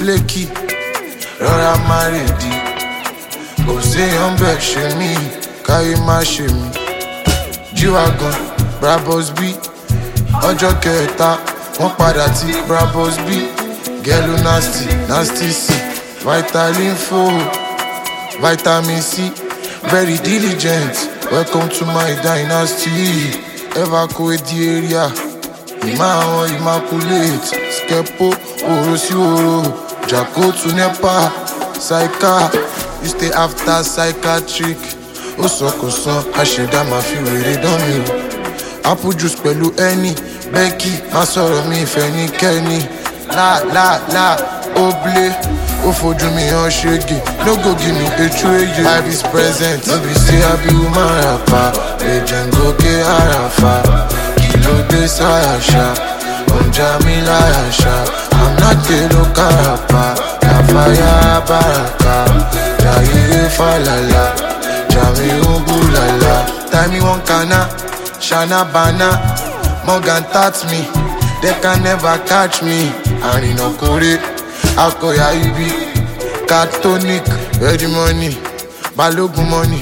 flaky, rọra má rèdí. Kò séyàn bẹ́ẹ̀ ṣe mí, káyé má ṣe mí. G-Wagon, Brabus B, ọjọ́ kẹta, wọ́n padà tí Brabus B. Gelo nasty, nasty C, Vitalinfo, Vitamin C, very diligent. Welcome to my dynasty. Evacuate the area. Ima immaculate. Skepo, oro si oro. Jacko to Nepa. Psycha, you stay after psychiatric. Osokosan, Asheda ma fi wèrè dán mi o. Apple juice pẹ̀lú ẹni. Becky, má sọ̀rọ̀ mi ìfẹ́ ní kẹ́ni. La, oblé. Ó fojú mi hàn ṣége. No go give me a trade. Life is present. No be say I be woman rapper. Legend go ke arafa. Kilo de sayasha. Onja mi layasha. I'm not a local rapper. Kafaya baraka. Jaye falala. Jami ubulala. Time me one kana. Shana bana. Morgan touch me. They can never catch me. Arino kore. Akoya ibi, Catonic, ready money, Balogun money,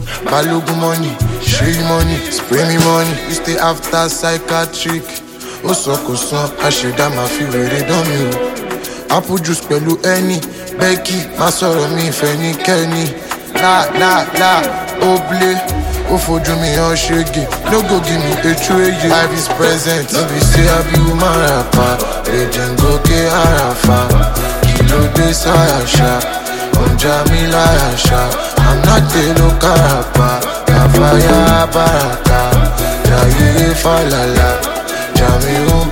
Shay money, spray me money. You stay after psychiatric. Osokosan, Asheda ma fi wèrè dán mi o. Apple juice pẹ̀lú ẹni, Becky, má sọ̀rọ̀ mi ìfẹ́ ní kẹ́ni. La, oblé. Ó fojú mi hàn ṣége. No go give me a trade. Life is present. No be say I be woman rapper. Legend go ke arafa. Kilo de sayasha. Onja mi layasha. I'm not a local rapper. Kafaya baraka. Jaye falala. Jami